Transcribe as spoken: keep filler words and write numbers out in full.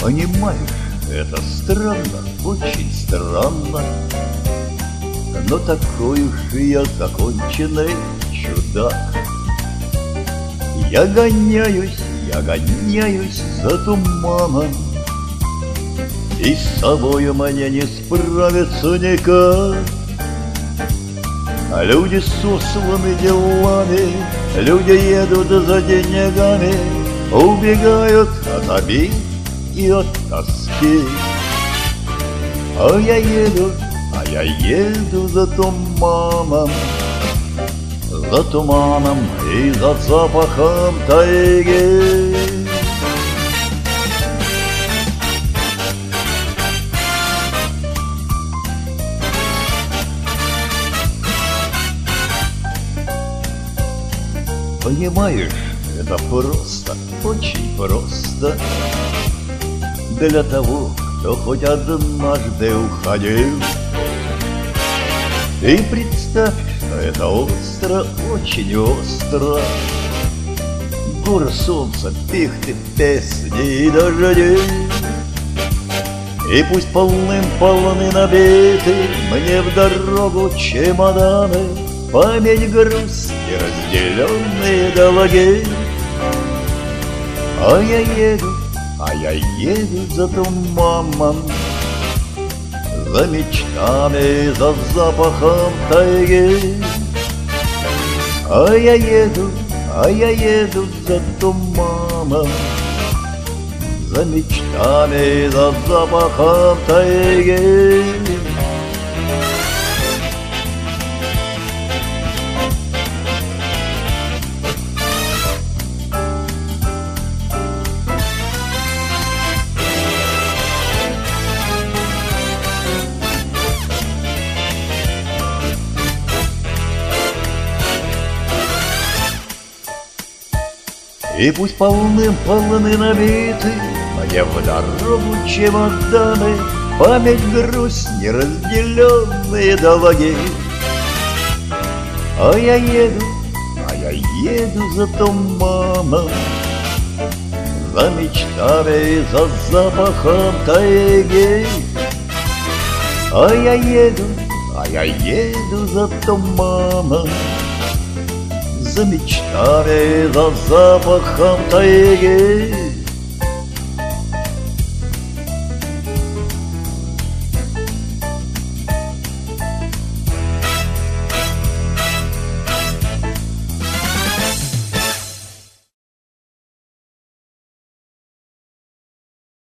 Понимаешь, это странно, очень странно, но такой уж и я законченный чудак. Я гоняюсь, я гоняюсь за туманом, и с собою мне не справиться никак. А люди сосланы делами, люди едут за деньгами, убегают от обид и от тоски. А я еду, а я еду за туманом, за туманом и за запахом тайги. Понимаешь, это просто, очень просто для того, кто хоть однажды уходил. И представь, что это остро, очень остро. Горы, солнца, пихты, песни и дожди. И пусть полным-полны набиты мне в дорогу чемоданы, память, грусть и разделенные долги. А я еду, а я еду за туманом, за мечтами, за запахом тайги. А я еду, а я еду за туманом, за мечтами, за запахом тайги. И пусть полным-полны набиты мне в дорогу чемоданы, память, грусть, неразделенные долги. А я еду, а я еду за туманом, за мечтами, за запахом тайги. А я еду, а я еду за туманом, за мечтами, за запахом тайги.